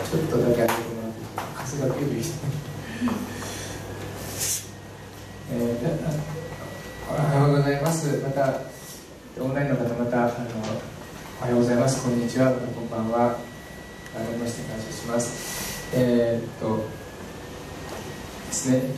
ちょっとだけ上げてもらって風がビュービーしておはようございます。またオンラインの方、またおはようございます、こんにちは、こんばんは。改めまして感謝します。ですね、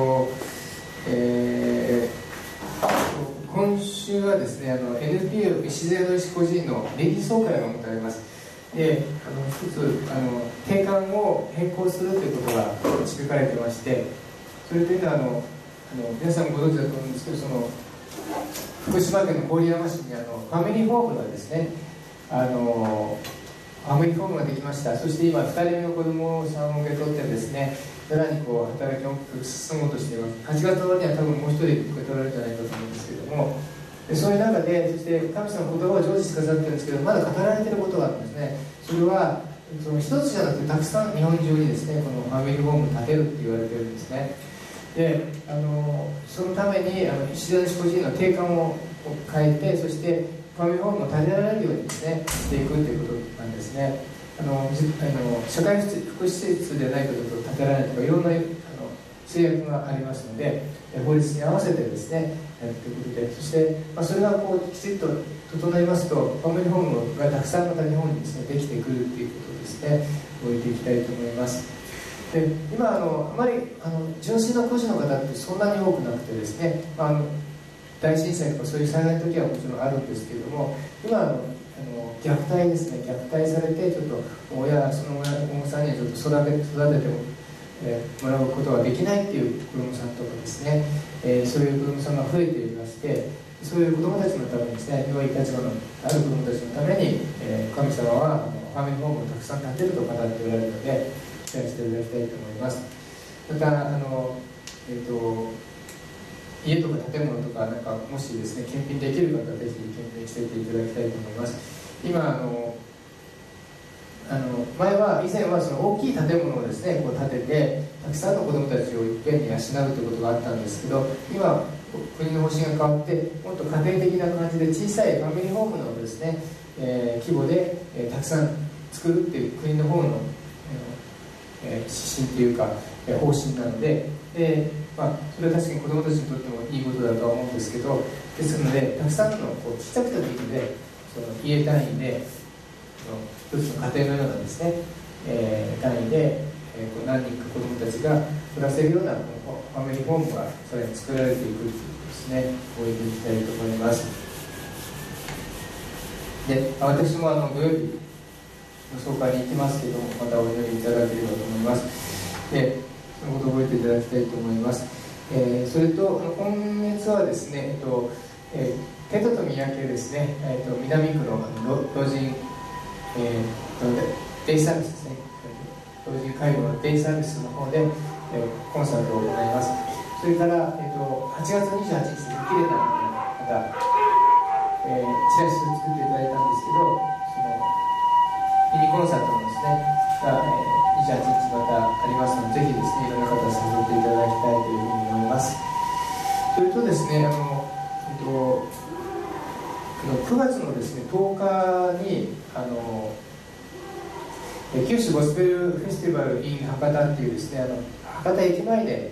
今週はですね、NPO 礎の医師個人の年次総会が持たれます。で、一つ定款を変更するということが導かれてまして、それというのは皆さんご存知だと思うんですけど、福島県の郡山市にファミリーホームがですね、ファミリーホームができました。そして今2人目の子供さんを受け取ってですね、奈良に働きを進もうとしています。8月終わりには多分もう一人受け取られるんじゃないかと思うんですけれども、でそういう中で、そして神様の言葉を成就してくださってるんですけど、まだ語られていることがあるんですね。それはその一つじゃなくてたくさん日本中にですね、このファミリーホームを建てるって言われてるんですね。でそのために礎の医師個人の定款を変えて、そしてファミリーホームを建てられるようにですねしていくということなんですね。社会福祉施設でないと建てられないとか、いろんな制約がありますので、法律に合わせてですねやっていくことで、そして、それがきちっと整いますと、ファミリーホームがたくさんまた日本にですねできてくるということをですね置いていきたいと思います。で今あまり純粋な孤児の方ってそんなに多くなくてですね、大震災とかそういう災害の時はもちろんあるんですけれども、今虐待ですね、虐待されてちょっとその親御さんにはちょっと育ててもらうことができないっていう子どもさんとかですね、そういう子どもさんが増えていまして、そういう子どもたちのためにですね、良い立場のある子どもたちのために、神様はファミリーホームをたくさん建てると語っておられるので、期待していただきたいと思います。また家とか建物とかもしですね検品できる方はぜひ検品していっていただきたいと思います。今以前はその大きい建物をですね建ててたくさんの子どもたちをいっぺんに養うということがあったんですけど、今国の方針が変わって、もっと家庭的な感じで小さいファミリーホームのですね、規模で、たくさん作るっていう国の方の指針というか方針なので、それは確かに子どもたちにとってもいいことだとは思うんですけど、ですのでたくさんのちっちゃくてもいいので、その家単位で一つの家庭のようなですね、単位で、何人か子どもたちが暮らせるようなファミリーホームがさらに作られていくということですね、置いていきたいと思います。で、私も土曜日の総会に行きますけども、またお祈りいただければと思います。で、そのことを覚えていただきたいと思います。それと今月はですね、テトと三宅ですね、南区の老人、デイサービスですね、老人介護のデイサービスの方で、コンサートを行います。それから、8月28日に綺麗なまた、チラシを作っていただいたんですけど、そのミニコンサートもですねが、28日またありますので、ぜひですねいろんな方を誘っていただきたいというふうに思います。それとですね9月のですね10日に九州ゴスペルフェスティバル in 博多っていうですね博多駅前で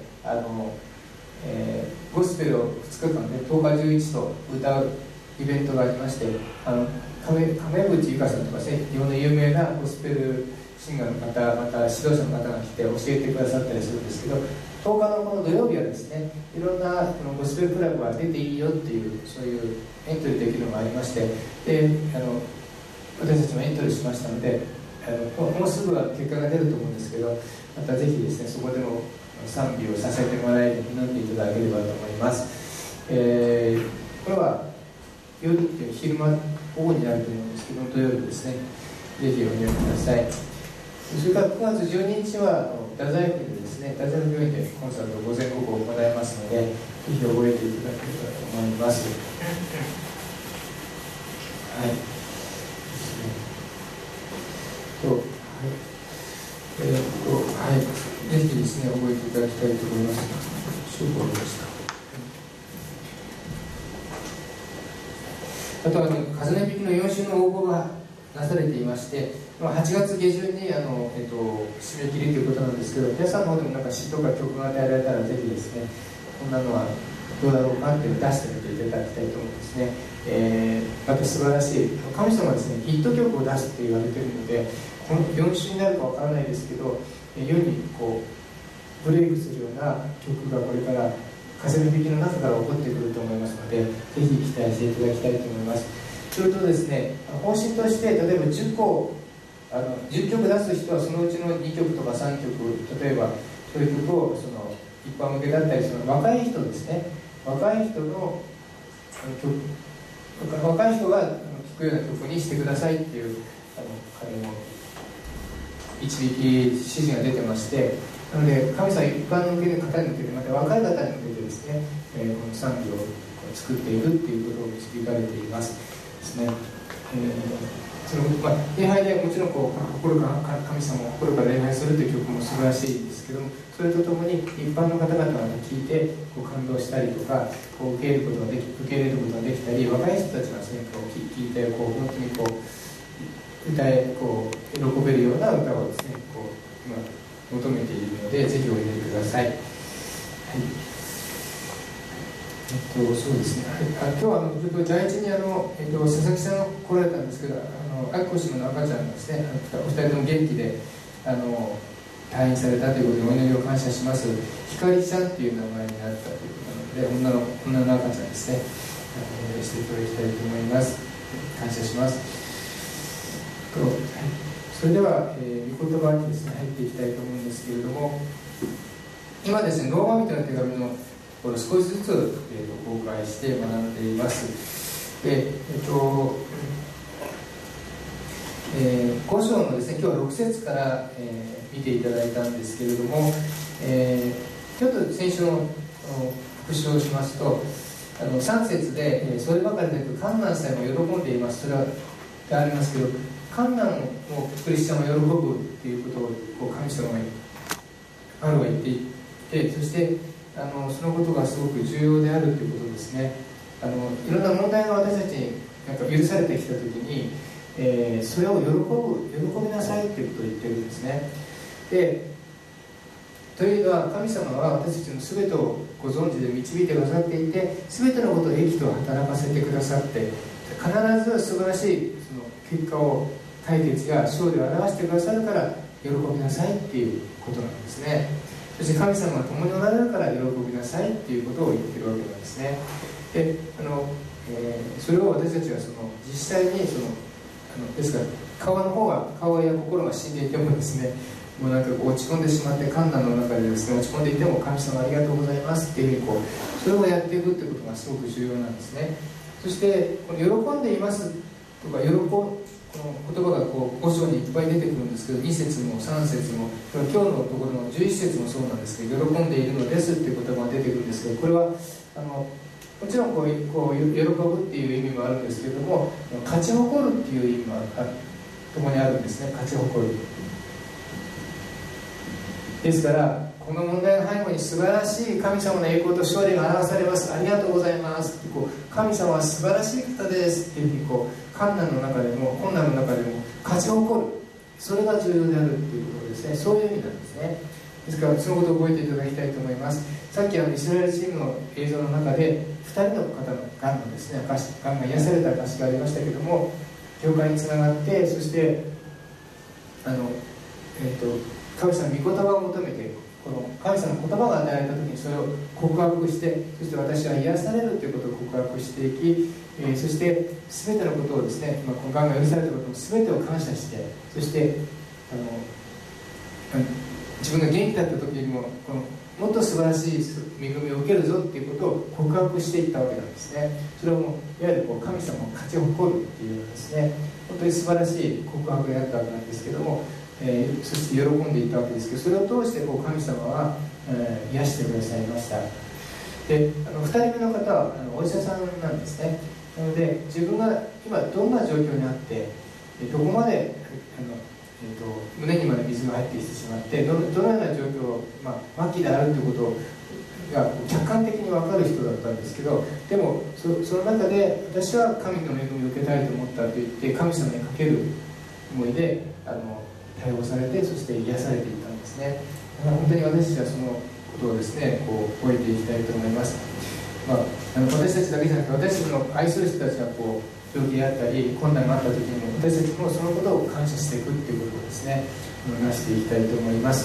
ゴスペルを2日間で10日11と歌うイベントがありまして、亀渕由香さんとかですね、日本の有名なゴスペルシンガーの方、また指導者の方が来て教えてくださったりするんですけど、10日のこの土曜日はですね、いろんなこのゴスペルクラブが出ていいよっていう、そういうエントリーできるのがありまして、で私たちもエントリーしましたので、もうすぐは結果が出ると思うんですけど、またぜひですねそこでも賛美をさせてもらえるように祈っていただければと思います。これは夜っていう昼間午後になると思うんですけど、土曜日ですね、ぜひお祈りください。それから9月12日は太宰府でですね、太宰府病院でコンサートを午前午後行いますので、ぜひ覚えていただければと思います。はい。はい、ぜひですね覚えていただきたいと思います。終わりました。あと風邪引きの4週の応募がなされていまして、8月下旬に締め切りということなんですけど、皆さんの方でもなんか詩とか曲が与えられたらぜひですね、こんなのはどうだろうかっていうのを出してみていただきたいと思うんですね。また素晴らしい神様はですね、ヒット曲を出すって言われているので、この4週になるかわからないですけど、世にこうブレイクするような曲がこれから風の響きの中から起こってくると思いますので、ぜひ期待していただきたいと思います。それとですね、方針として例えば10曲出す人はそのうちの2曲とか3曲、例えばそういう曲をその一般向けだったり、その若い人ですね、若い人の曲、若い人が聴くような曲にしてくださいっていう導き指示が出てまして、なので神様は一般向けで方に向けて、また若い方に向けてですね、この賛美を作っているっていうことを導かれていますですね。礼拝でもちろん心から神様を心から礼拝するという曲も素晴らしいですけども、それとともに一般の方々が聴いて感動したりとか受け入れることができたり、若い人たちがですね聴いて本当に歌え喜べるような歌をですね今求めているので、ぜひお入れください。はい。そうですね。今日はちょっと第一に佐々木さんが来られたんですけど、アッコ姉妹の赤ちゃんがですね、お二人とも元気で退院されたということでお祈りを感謝します。ひかりちゃんっていう名前になったということなので、女の赤ちゃんですね、お祈りしていただきたいと思います。感謝します。それでは、御言葉にですね入っていきたいと思うんですけれども、今ですね、ローマ人の手紙のこれ少しずつ、公開して学んでいます。で、5章のですね、今日は6節から、見ていただいたんですけれども、ちょっと先週の復習をしますと、3節で、そればかりでなく観難さえも喜んでいます。それはありますけど、観難をクリスチャンは喜ぶっていうことを神様がパウロが言っていて、そしてそのことがすごく重要であるということですね。いろんな問題が私たちに許されてきたときに、それを喜びなさいということを言ってるんですね。で、というのは神様は私たちの全てをご存知で導いてくださっていて、全てのことを益と働かせてくださって、必ず素晴らしいその結果を解決や勝利を表してくださるから喜びなさいっていうことなんですね。そして神様が共におられるから喜びなさいっていうことを言ってるわけなんですね。で、それを私たちは実際にですから顔や心が死んでいてもですね、もうなんか落ち込んでしまって観難の中でですね落ち込んでいても、神様ありがとうございますっていうふうにそれをやっていくってことがすごく重要なんですね。そしてこの喜んでいますとかこの言葉が5章にいっぱい出てくるんですけど、2節も3節も今日のところの11節もそうなんですけど、喜んでいるのですっていう言葉が出てくるんですけど、これはもちろん喜ぶっていう意味もあるんですけれども、勝ち誇るっていう意味も共にあるんですね。勝ち誇るですから、この問題の背後に素晴らしい神様の栄光と勝利が表されます、ありがとうございますって神様は素晴らしい方ですっていうふうに困難の中でも勝ち誇る、それが重要であるっていうことですね。そういう意味なんですね。ですからそのことを覚えていただきたいと思います。さっきイスラエルチームの映像の中で2人の方のがんのですね、がんが癒された証がありましたけども、教会につながって、そして神様の御言葉を求めて、この神様の言葉が与えられた時にそれを告白して、そして私は癒されるということを告白していき、そして全てのことをですね、このがんが許されたことも全てを感謝して、そして自分が元気だった時よりももっと素晴らしい恵みを受けるぞっていうことを告白していったわけなんですね。それをいわゆる神様を勝ち誇るっていうですね、本当に素晴らしい告白であったわけなんですけども、そして喜んでいたわけですけど、それを通して神様は、癒してくださいました。で、2人目の方はお医者さんなんですね。なので自分が今どんな状況にあって、どこまで胸にまで水が入ってきてしまって、どのような状況、末期であるということをが客観的に分かる人だったんですけど、でもその中で私は神の恵みを受けたいと思ったと言って神様にかける思いで対応されて、そして癒されていったんですね。本当に私たちはそのことをですね覚えていきたいと思います。私たちだけじゃなくて、私たちの愛する人たちが病気であったり困難があった時にも、私たちもそのことを感謝していくということをですねなしていきたいと思います。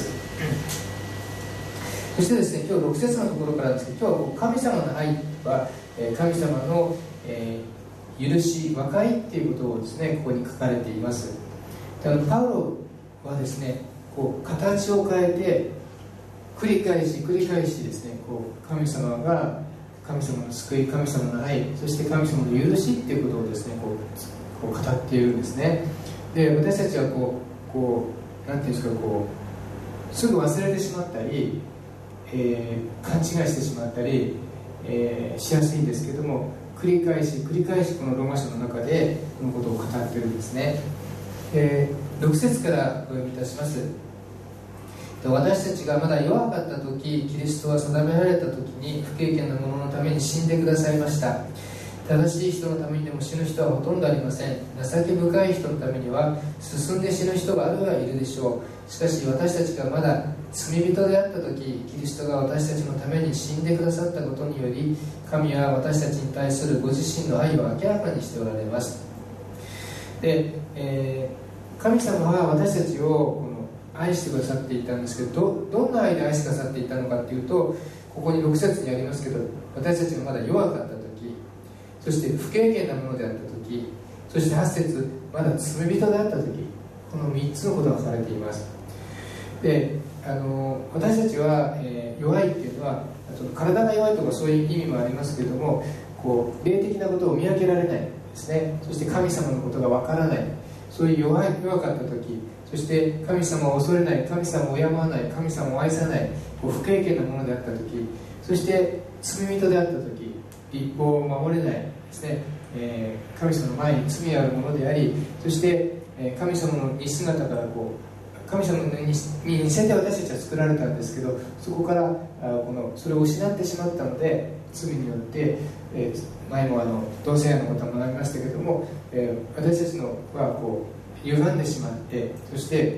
そしてですね、今日6節のところからですけど、今日は神様の愛は神様の、許し和解っていうことをですねここに書かれています。パウロはですね形を変えて繰り返しですね神様の救い、神様の愛、そして神様の許しっていうことをですね語っているんですね。で、私たちはなんていうんですかすぐ忘れてしまったり、勘違いしてしまったり、しやすいんですけども、繰り返しこのローマ書の中でこのことを語っているんですね。6節からお読みいたします。私たちがまだ弱かった時、キリストは定められた時に不経験な者のために死んでくださいました。正しい人のためにでも死ぬ人はほとんどありません。情け深い人のためには進んで死ぬ人があるはいるでしょう。しかし私たちがまだ罪人であった時、キリストが私たちのために死んでくださったことにより、神は私たちに対するご自身の愛を明らかにしておられます。で、神様は私たちを愛してくださっていたんですけど、どんな愛で愛してくださっていたのかというと、ここに6節にありますけど、私たちがまだ弱かった時、そして不経験なものであった時、そして8節まだ罪人であった時、この3つのことが書かれています。で、私たちは、弱いっていうのは体が弱いとかそういう意味もありますけれども、霊的なことを見分けられないですね。そして神様のことがわからない、そういう弱かった時、そして神様を恐れない、神様を敬わない、神様を愛さない、不経験なものであった時、そして罪人であった時、律法を守れないですね、神様の前に罪あるものであり、そして神様の似姿から神様に似せて私たちは作られたんですけど、そこからそれを失ってしまったので、罪によって、前も同性愛のことも学びましたけれども、私たちのは歪んでしまって、そして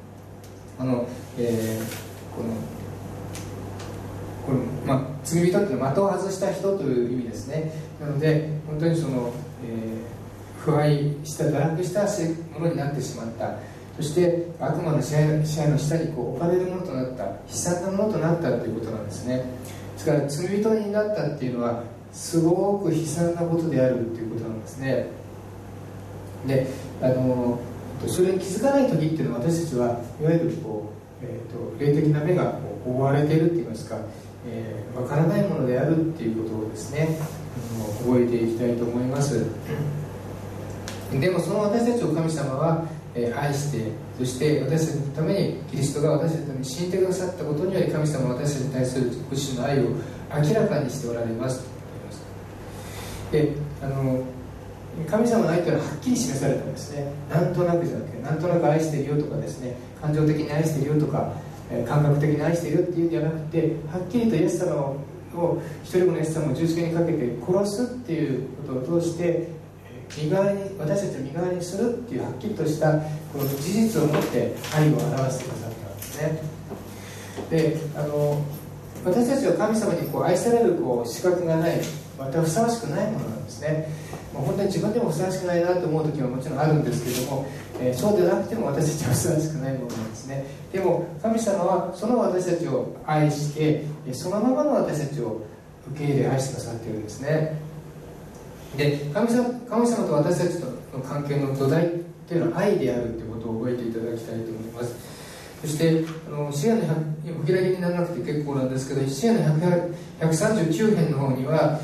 罪人というのは的を外した人という意味ですね。なので本当に腐敗した堕落したものになってしまった、そして悪魔の支配の下に置かれるものとなった、悲惨なものとなったということなんですね。ですから罪人になったっていうのはすごく悲惨なことであるということなんですね。で、それに気づかない時っていうのは、私たちはいわゆる霊的な目が覆われているって言いますか、わからないものであるっていうことをですね覚えていきたいと思います。でもその私たちを神様は愛して、そして私たちのためにキリストが私たちのために死んでくださったことにより、神様は私たちに対するご自身の愛を明らかにしておられますと言います。で、神様の愛というのははっきり示されたんですね。なんとなくじゃなくて、なんとなく愛しているよとかですね、感情的に愛しているよとか、感覚的に愛しているっていうんじゃなくて、はっきりとイエス様を一人子のイエス様を十字架にかけて殺すっていうことを通して、私たちを身代わりにするっていうはっきりとしたこの事実を持って愛を表してくださったんですね。で、私たちは神様に愛される資格がない、またふさわしくないものなんですね。本当に自分でもふさわしくないなと思う時はもちろんあるんですけども、そうでなくても私たちはふさわしくないものなんですね。でも神様はその私たちを愛して、そのままの私たちを受け入れ愛してくださっているんですね。で、神様と私たちとの関係の土台というのは愛であるということを覚えていただきたいと思います。そして詩篇のお開きにならなくて結構なんですけど、詩篇の139編の方には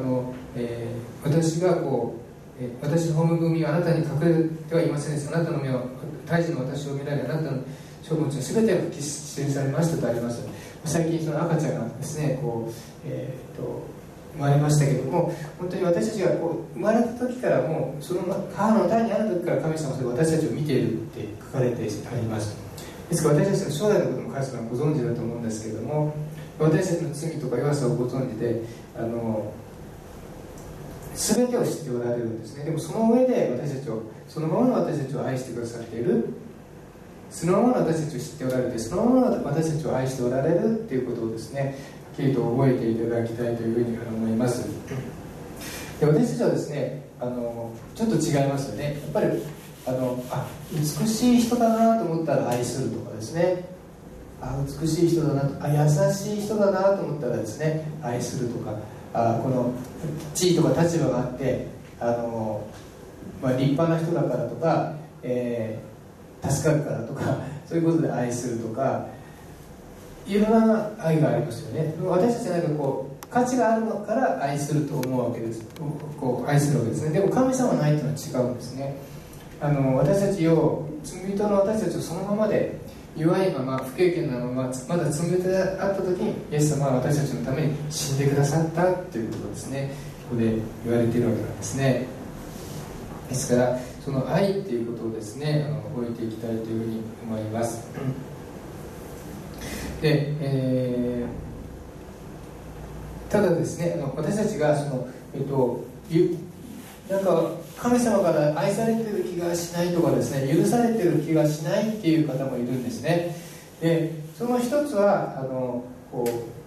私が私のホーム組はあなたに隠れてはいませんでした。あなたの目は胎児の私を見られ、あなたの書物の全てが記されましたとあります。最近その赤ちゃんがですね生まれましたけども、本当に私たちが生まれた時からもうその母の胎にある時から神様はそれ私たちを見ているって書かれてあります。ですから私たちの将来のことも神様はご存知だと思うんですけれども、 私たちの罪とか弱さをご存知で全てを知っておられるんですね。でもその上でそのままの私たちを愛してくださっている、そのままの私たちを知っておられて、そのままの私たちを愛しておられるっていうことをですね、はっきりと覚えていただきたいというふうに思います。で、私たちはですねちょっと違いますよね。やっぱり美しい人だなと思ったら愛するとかですね、美しい人だな、優しい人だなと思ったらですね愛するとか、この地位とか立場があって立派な人だからとか、助かるからとか、そういうことで愛するとか、いろんな愛がありますよね。私たちは価値があるのから愛すると思うわけです。愛するわけですね。でも神様の愛というのは違うんですね。私たちを、罪人の私たちをそのままで弱いまま、不経験なまま、まだ罪人であった時にイエス様は私たちのために死んでくださったということですね。ここで言われているわけなんですね。ですからその愛っていうことをですね覚えていきたいというふうに思います。で、ただですね私たちがなんか神様から愛されてる気がしないとかですね、許されてる気がしないっていう方もいるんですね。でその一つは御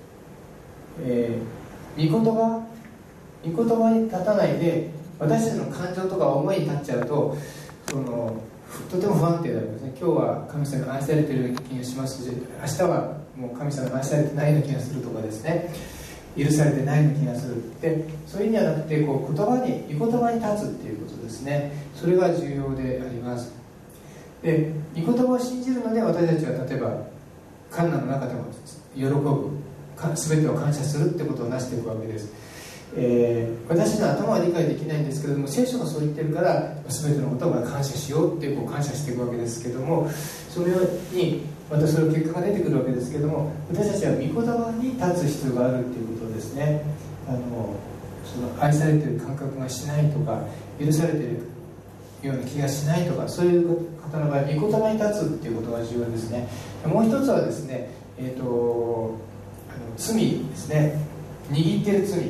言葉に立たないで私たちの感情とか思いに立っちゃうととても不安定になりますね。今日は神様に愛されている気がしますし、明日はもう神様に愛されてないような気がするとかですね、許されてないような気がする。でそういうんじゃなくて御言葉に立つっていうことですね。それが重要であります。で御言葉を信じるので私たちは例えば困難の中でも喜ぶ、全てを感謝するってことを成していくわけです。私の頭は理解できないんですけれども、聖書がそう言ってるから全てのことを感謝しようって感謝していくわけですけども、そのようにまたその結果が出てくるわけですけども、私たちは御言葉に立つ必要があるっていうことですね。その愛されている感覚がしないとか、許されているような気がしないとか、そういう方の場合、御言葉に立つっていうことが重要ですね。もう一つはですね、罪ですね。握っている罪。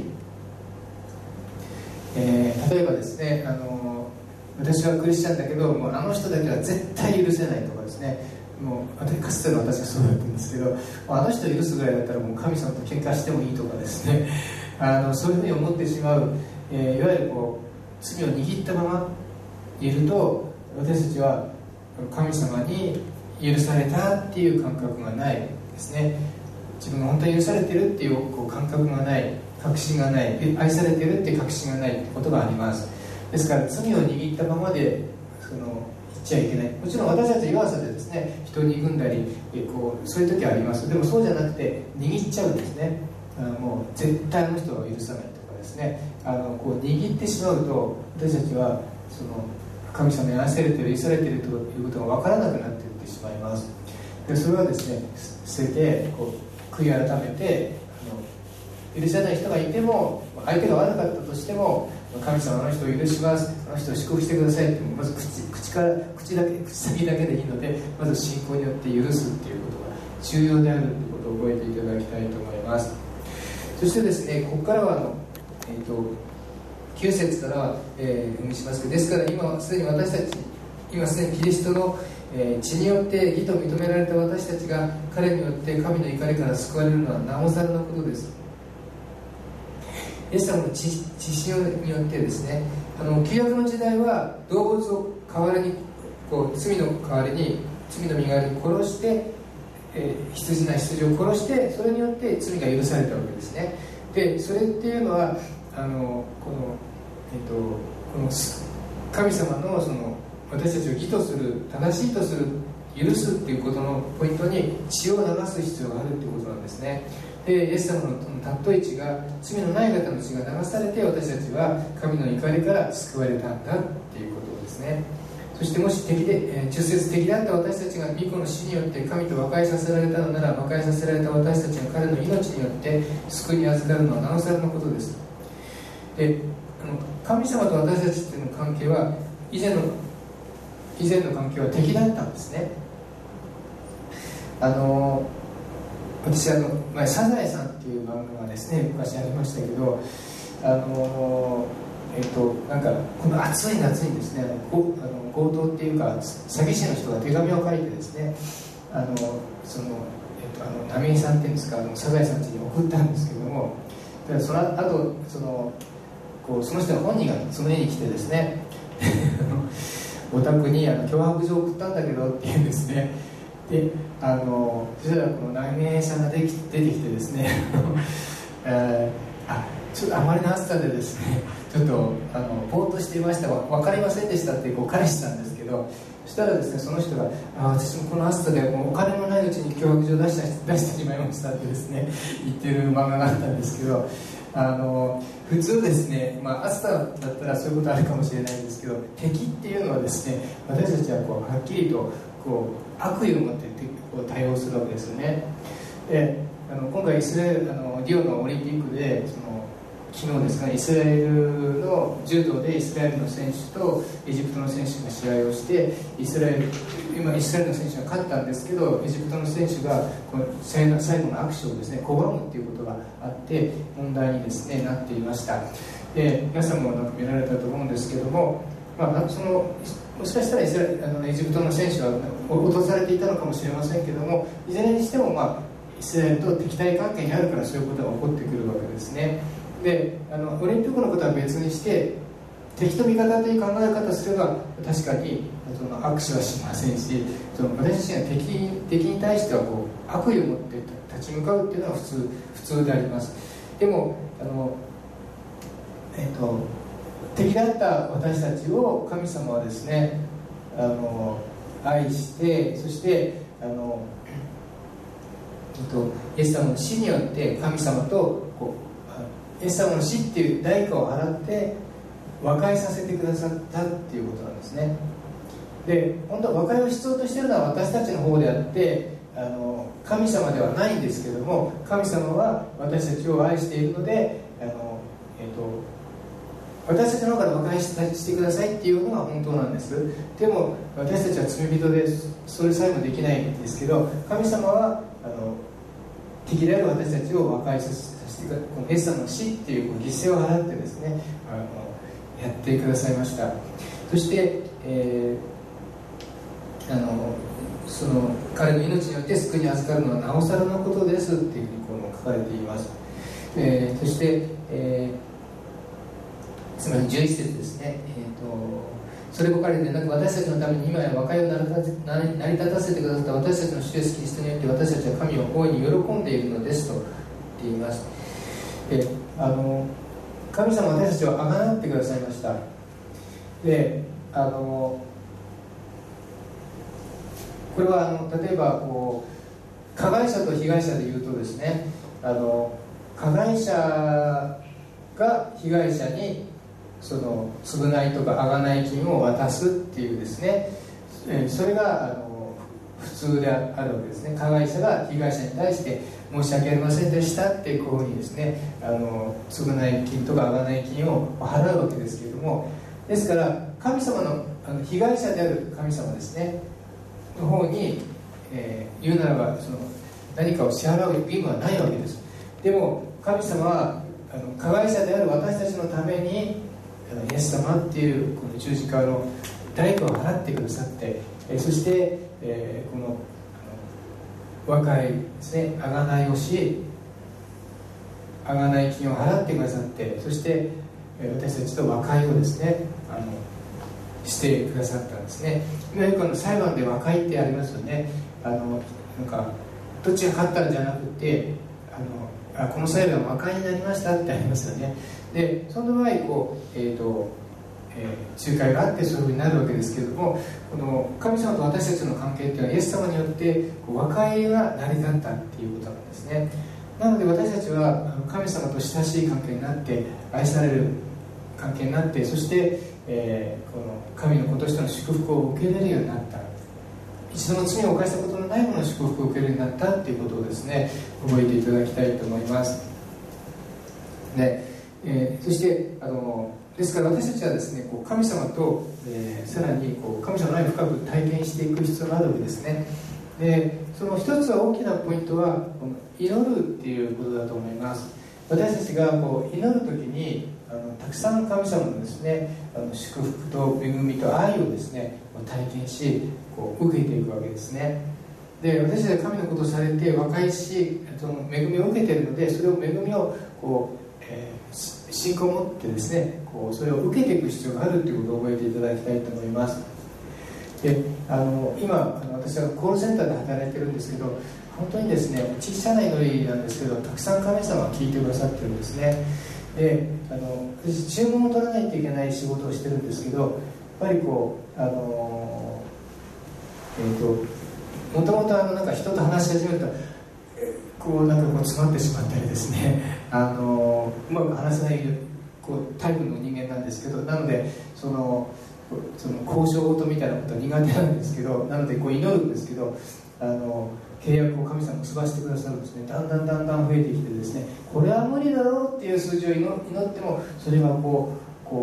例えばですね、私はクリスチャンだけどもうあの人だけは絶対許せないとかですね、もうかつての私はそうだったんですけど、あの人を許すぐらいだったらもう神様と喧嘩してもいいとかですね、そういうふうに思ってしまう、いわゆる罪を握ったままいると、私たちは神様に許されたっていう感覚がないですね。自分が本当に許されてるっていう感覚がない、確信がない、愛されてるっていう確信がないってことがあります。ですから罪を握ったままで言っちゃいけない。もちろん私たち弱さでですね、人を憎んだりそういう時はあります。でもそうじゃなくて握っちゃうんですね。もう絶対あの人は許さないとかですね、握ってしまうと私たちは神様に愛されてる、許されているということが分からなくなっていってしまいます。でそれはですね、捨てて悔い改めて、許せない人がいても、相手が悪かったとしても、神様の人を許します、あの人を祝福してくださいって、まず口先だけでいいので、まず信仰によって許すっていうことが重要であるということを覚えていただきたいと思います。そしてですね、ここからは9節からは、お見せしますけど、ですから今すでに私たち、今すでにキリストの血によって義と認められた私たちが彼によって神の怒りから救われるのはなおさらのことです。イエス様の血潮によってですね、旧約の時代は動物を代わりに罪の代わりに、罪の身代わりに殺して、羊を殺して、それによって罪が許されたわけですね。でそれっていうのはこの神様の私たちを義とする、正しいとする、許すっていうことのポイントに血を流す必要があるっていうことなんですね。でイエス様の尊い血が、罪のない方の血が流されて、私たちは神の怒りから救われたんだっていうことですね。そしてもし中節的であった私たちが御子の死によって神と和解させられたのなら、和解させられた私たちが彼の命によって救いに預かるのはなおさらのことです。で神様と私たちというの関係は、以前の関係は敵だったんですね。 私前サザエさんっていう漫画がですね昔ありましたけど、なんかこの暑い夏にですね強盗っていうか詐欺師の人が手紙を書いてですね浪江さんっていうんですかサザエさん家に送ったんですけども、その後その人の本人がその家に来てですねお宅に脅迫状を送ったんだけどって言うんですね。でそしたらこの浪江さんが出てきてですねちょっとあまりの暑さでですねちょっとぼーっとしていました分かりませんでしたって返したんですけど、そしたらですねその人が私もこの暑さでもうお金もないうちに脅迫状出してしまいましたってですね言ってる漫画があったんですけど、普通ですね、暑さだったらそういうことあるかもしれないんですけど、敵っていうのはですね私たちははっきりと悪意を持って対応するわけですよね。で今回イスラエルリオのオリンピックで昨日ですかね、イスラエルの柔道でイスラエルの選手とエジプトの選手が試合をしてイスラエルの選手が勝ったんですけど、エジプトの選手がこの最後の握手をですね拒むっていうことがあって問題にですねなっていました。で皆さんも見られたと思うんですけども、もしかしたらエジプトの選手は落とされていたのかもしれませんけども、いずれにしても、イスラエルと敵対関係にあるからそういうことが起こってくるわけですね。でオリンピックのことは別にして敵と味方という考え方すれば確かに握手はしませんし、私自身は敵に対しては悪意を持って立ち向かうっていうのは普通であります。でも敵だった私たちを神様はですね愛して、そしてイエス様の死によって神様とイエス様の死っていう代価を払って和解させてくださったっていうことなんですね。で本当は和解を必要としているのは私たちの方であって神様ではないんですけども、神様は私たちを愛しているので私たちの方から和解してくださいっていうのが本当なんです。でも私たちは罪人でそれさえもできないんですけど、神様は敵である私たちを和解させてこのイエス様の死っていう犠牲を払ってですねやってくださいました。そして、その彼の命によって救いに預かるのはなおさらのことですっていうふうに書かれています。そして、つまり11節ですね、そればかりでなく私たちのために今や和解を成り立たせてくださった私たちの主イエスキリストによって私たちは神を大いに喜んでいるのですと言っています。神様は私たちをあがなってくださいました。でこれは例えば加害者と被害者でいうとですね加害者が被害者に償いとか贖い金を渡すっていうですねそれが普通であるわけですね。加害者が被害者に対して申し訳ありませんでしたってこういうふうにですね償い金とか贖い金を払うわけですけれども、ですから神様の被害者である神様ですねの方に、言うならば何かを支払う義務はないわけです。でも神様は加害者である私たちのためにイエス様っていうこの十字架の代価を払ってくださって、そして、この和解ですね贖いをし贖い金を払ってくださって、そして私たちと和解をですねしてくださったんですね。今よく裁判で和解ってありますよね。なんかどっちが勝ったんじゃなくてこの裁判は和解になりましたってありますよね。でその場合仲介があってそういうふうになるわけですけれども、この神様と私たちの関係っていうのはイエス様によって和解が成り立ったっていうことなんですね。なので私たちは神様と親しい関係になって愛される関係になって、そして、この神の子としての祝福を受け入れるようになった、一度の罪を犯したことのないものの祝福を受けるようになったっていうことをですね覚えていただきたいと思います。で、そしてですから私たちはですね神様と、さらに神様の愛を深く体験していく必要があるわけですね。でその一つは大きなポイントはこの祈るっていうことだと思います。私たちがこう祈るときにたくさん神様のですね祝福と恵みと愛をですね体験しこう受けていくわけですね。で、私たちは神のことをされて和解し、その恵みを受けているので、それを恵みをこう、信仰を持ってですねこうそれを受けていく必要があるということを覚えていただきたいと思います。で、今私はコールセンターで働いてるんですけど、本当にですね小さな祈りなんですけど、たくさん神様が聞いてくださってるんですね。で、私注文を取らないといけない仕事をしてるんですけど、やっぱりこうもともとなんか人と話し始めるとこうなんかこう詰まってしまったりですねうまく話せないこうタイプの人間なんですけど、なのでその交渉事みたいなことは苦手なんですけど、なのでこう祈るんですけど契約を神様が結ばしてくださるんですね。だんだん増えてきてですね、これは無理だろうっていう数字を祈ってもそれがこ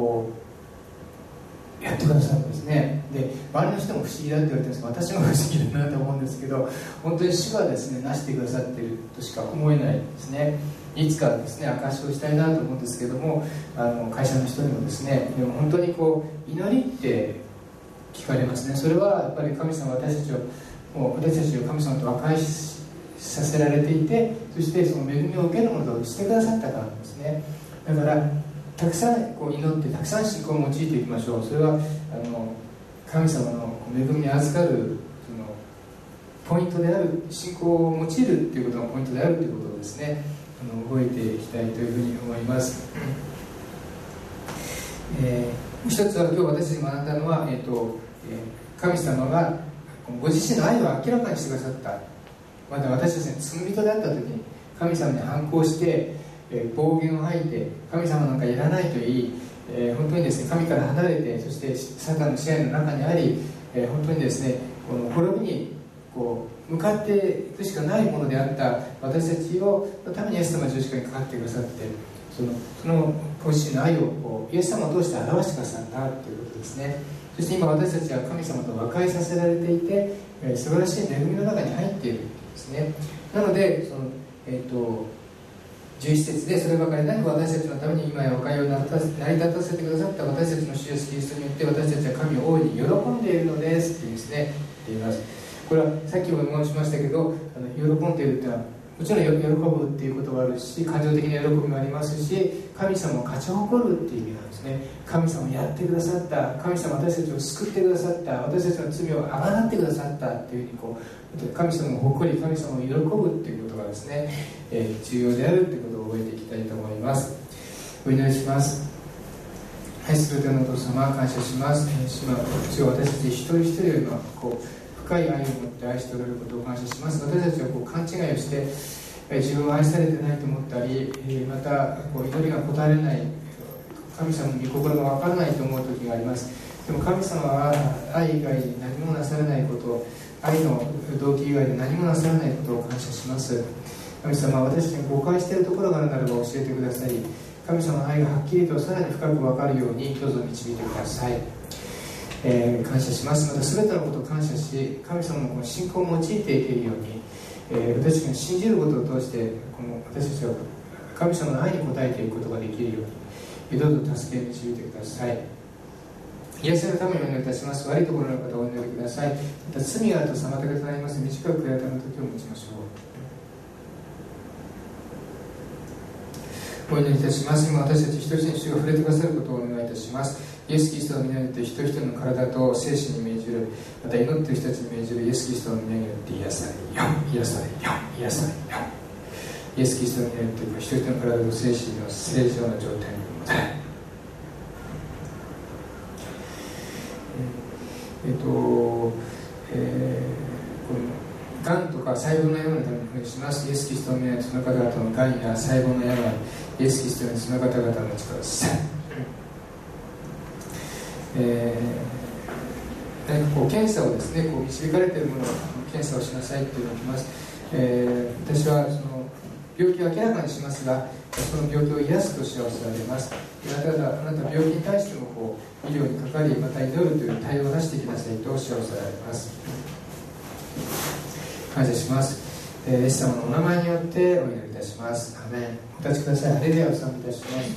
うやってくださるんですね。で、周りの人も不思議だって言われてるんですけど、私も不思議だなと思うんですけど、本当に主がですねなしてくださっているとしか思えないですね。いつかですね証しをしたいなと思うんですけども、会社の人にもですね、でも本当にこう祈りって聞かれますね。それはやっぱり神様私たちを神様と和解させられていて、そしてその恵みを受けるものとしてくださったからなんですね。だからたくさんこう祈ってたくさん信仰を用いていきましょう。それは神様の恵みに預かるそのポイントである、信仰を用いるということがポイントであるということをですね覚えていきたいというふうに思います。一つは今日私たちが学んだのは、神様がご自身の愛を明らかにしてくださった。また私たちが罪人であった時に神様に反抗して暴言を吐いて神様なんかいらないと言い、本当にですね神から離れて、そしてサタンの支配の中にあり、本当にですねこの滅びにこう向かっていくしかないものであった私たちのためにイエス様が十字架にかかってくださって、そのご自身の愛をこうイエス様を通して表してくださったということですね。そして今私たちは神様と和解させられていて、素晴らしい恵みの中に入っているんですね。なので11節で、そればかりなく私たちのために今や和解を成り立たせてくださった私たちの主イエスキリストによって私たちは神を大いに喜んでいるのですというですね言っています。これはさっきも申しましたけど、喜んでいるというのはもちろん喜ぶっていうことがあるし、感情的な喜びもありますし、神様を勝ち誇るっていう意味なんですね。神様をやってくださった、神様私たちを救ってくださった、私たちの罪をあがなってくださったっていうふうに神様を誇り、神様を喜ぶっていうことがですね、重要であるということを覚えていきたいと思います。お祈りします。愛する天のお父様、感謝します。主は私たち一人一人の深い愛を持って愛しておられることを感謝します。私たちは勘違いをして自分は愛されてないと思ったり、また祈りが応えられない、神様の御心が分からないと思う時があります。でも神様は愛以外に何もなされないこと、愛の動機以外で何もなされないことを感謝します。神様は私たちに誤解しているところがあるならば教えてください。神様の愛がはっきりとさらに深く分かるようにどうぞ導いてください。感謝します。また全てのことを感謝し、神様のこの信仰を用いていけるように、私たちが信じることを通して私たちは神様の愛に応えていくことができるようにどうぞ助け導いてください。癒しのためにお願いいたします。悪いところの方をお祈りください。また罪があると妨げとなります。短く悔い改めの時を持ちましょう。お祈りいたします。今私たち一人一人に主が触れてくださることをお願いいたします。イエス・キリストの皆によって一人一人の体と精神に命じる、また祈っている人たちに命じるイエス・キリストの皆によって癒されよ、癒されよ、癒されよ。イエス・キリストの皆によって一人一人の体と精神の正常な状態に戻れ。がんとか細胞の病のためにお願いします。イエス・キリストの皆にその方々のがんや細胞の病、イエス・キリストにその方々の力をさ何か検査をですね導かれているものを検査をしなさいというのを言います。私はその病気を明らかにしますが、その病気を癒すとしはおられます。あなた病気に対しても医療にかかり、また祈るという対応を出していきなさいとしはおられます。 感謝します。イエス様のお名前によってお祈りいたします。アーメン。お立ちください。ハレルヤを賛美いたします。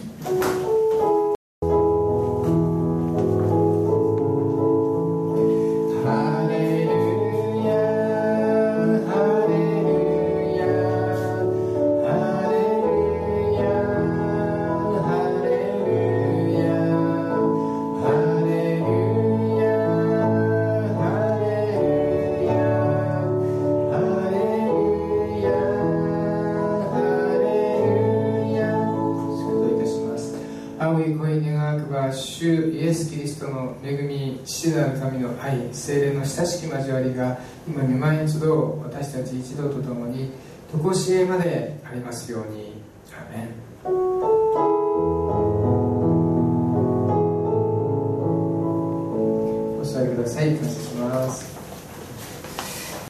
主イエス・キリストの恵み、父なる神の愛、聖霊の親しき交わりが今御前に集う私たち一同とともに常しえまでありますように。アーメン。お座りください。感謝します。